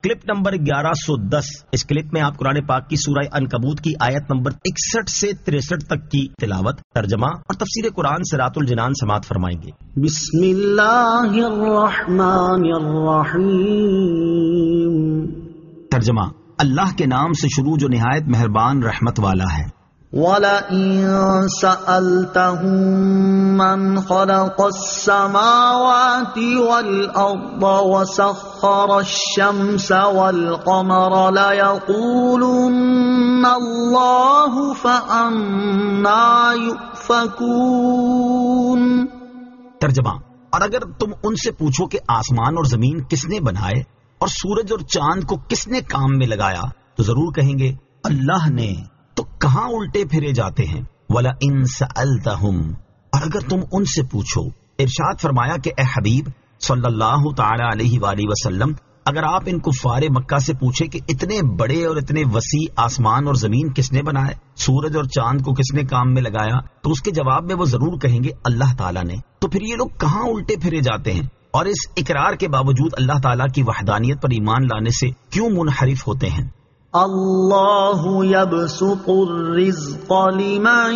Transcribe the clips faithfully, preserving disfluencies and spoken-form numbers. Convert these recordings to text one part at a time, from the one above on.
Clip number گیارہ سو دس. اس clip میں آپ قرآن پاک کی سورہ عنکبوت کی آیت نمبر اکسٹھ سے تریسٹھ تک کی تلاوت، ترجمہ اور تفسیر قرآن صراط الجنان سماعت فرمائیں گے. بسم اللہ الرحمن الرحیم. ترجمہ: اللہ کے نام سے شروع جو نہایت مہربان رحمت والا ہے. وَلَئِن سَأَلْتَهُم مَّنْ خَلَقَ السَّمَاوَاتِ وَالْأَرْضَ وَسَخَّرَ الشَّمْسَ وَالْقَمَرَ لَيَقُولُنَّ اللَّهُ فَأَنَّىٰ يُؤْفَكُونَ. ترجمہ: اور اگر تم ان سے پوچھو کہ آسمان اور زمین کس نے بنائے اور سورج اور چاند کو کس نے کام میں لگایا، تو ضرور کہیں گے اللہ نے. تو کہاں الٹے پھرے جاتے ہیں. وَلَئِن سَأَلْتَهُمْ، اور اگر تم ان سے پوچھو. ارشاد فرمایا کہ اے حبیب صلی اللہ تعالی علیہ وآلہ وسلم، اگر آپ ان کفار مکہ سے پوچھے کہ اتنے بڑے اور اتنے وسیع آسمان اور زمین کس نے بنائے، سورج اور چاند کو کس نے کام میں لگایا، تو اس کے جواب میں وہ ضرور کہیں گے اللہ تعالیٰ نے. تو پھر یہ لوگ کہاں الٹے پھرے جاتے ہیں اور اس اقرار کے باوجود اللہ تعالیٰ کی وحدانیت پر ایمان لانے سے کیوں منحرف ہوتے ہیں؟ اللہ یبسط الرزق لمن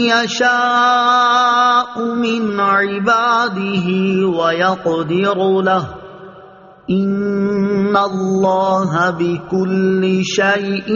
یشاء من عباده ویقدر له ان اللہ بکل شیء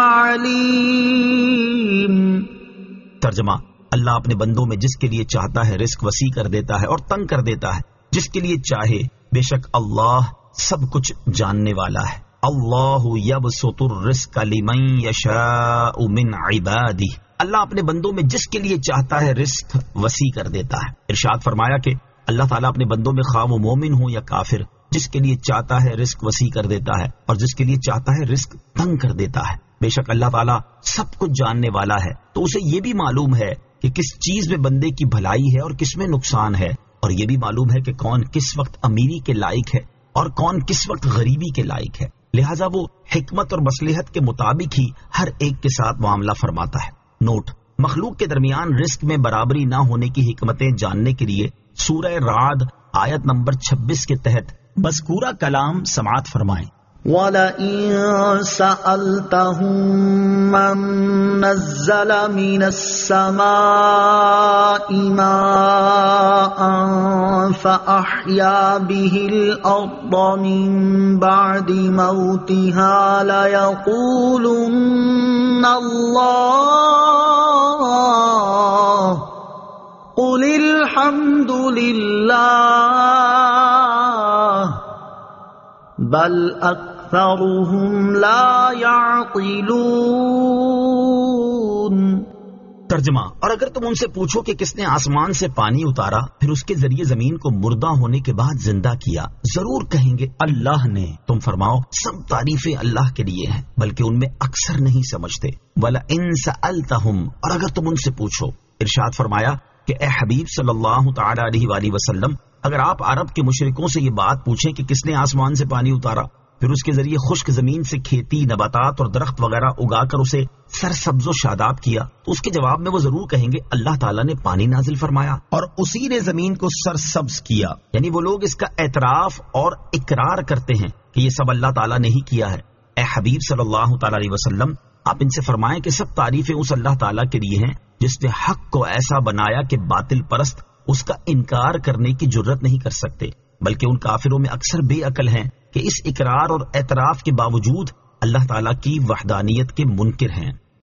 علیم. ترجمہ: اللہ اپنے بندوں میں جس کے لیے چاہتا ہے رزق وسیع کر دیتا ہے اور تنگ کر دیتا ہے، جس کے لیے چاہے. بے شک اللہ سب کچھ جاننے والا ہے. اللہ یبسط الرزق لمن یشاء من عبادہ، اللہ اپنے بندوں میں جس کے لیے چاہتا ہے رزق وسیع کر دیتا ہے. ارشاد فرمایا کہ اللہ تعالیٰ اپنے بندوں میں خواہ وہ مومن ہو یا کافر، جس کے لیے چاہتا ہے رزق وسیع کر دیتا ہے اور جس کے لیے چاہتا ہے رزق تنگ کر دیتا ہے. بے شک اللہ تعالیٰ سب کچھ جاننے والا ہے، تو اسے یہ بھی معلوم ہے کہ کس چیز میں بندے کی بھلائی ہے اور کس میں نقصان ہے، اور یہ بھی معلوم ہے کہ کون کس وقت امیری کے لائق ہے اور کون کس وقت غریبی کے لائق ہے. لہٰذا وہ حکمت اور مصلحت کے مطابق ہی ہر ایک کے ساتھ معاملہ فرماتا ہے. نوٹ: مخلوق کے درمیان رزق میں برابری نہ ہونے کی حکمتیں جاننے کے لیے سورہ رعد آیت نمبر چھبیس کے تحت مذکورہ کلام سماعت فرمائیں. وَلَئِن سَأَلْتَهُم مَّن نَّزَّلَ مِنَ السَّمَاءِ مَاءً فَأَحْيَا بِهِ الْأَرْضَ مِن بَعْدِ مَوْتِهَا لَيَقُولُنَّ اللَّهُ قُلِ الْحَمْدُ لِلَّهِ بَلْ أَكْثَرُهُمْ لَا يَعْقِلُونَ. ترجمہ: اور اگر تم ان سے پوچھو کہ کس نے آسمان سے پانی اتارا پھر اس کے ذریعے زمین کو مردہ ہونے کے بعد زندہ کیا، ضرور کہیں گے اللہ نے. تم فرماؤ سب تعریفیں اللہ کے لیے ہیں، بلکہ ان میں اکثر نہیں سمجھتے. وَلَئِن سَأَلْتَهُمْ، اور اگر تم ان سے پوچھو. ارشاد فرمایا کہ اے حبیب صلی اللہ تعالی علیہ وآلہ وسلم، اگر آپ عرب کے مشرکوں سے یہ بات پوچھیں کہ کس نے آسمان سے پانی اتارا پھر اس کے ذریعے خشک زمین سے کھیتی، نباتات اور درخت وغیرہ اگا کر اسے سرسبز و شاداب کیا، تو اس کے جواب میں وہ ضرور کہیں گے اللہ تعالیٰ نے پانی نازل فرمایا اور اسی نے زمین کو سرسبز کیا. یعنی وہ لوگ اس کا اعتراف اور اقرار کرتے ہیں کہ یہ سب اللہ تعالیٰ نے ہی کیا ہے. اے حبیب صلی اللہ تعالی علیہ وسلم، آپ ان سے فرمائیں کہ سب تعریفیں اس اللہ تعالیٰ کے لیے ہیں جس نے حق کو ایسا بنایا کہ باطل پرست اس کا انکار کرنے کی جرت نہیں کر سکتے، بلکہ ان کافروں میں اکثر بے عقل ہیں کہ اس اقرار اور اعتراف کے باوجود اللہ تعالیٰ کی وحدانیت کے منکر ہیں.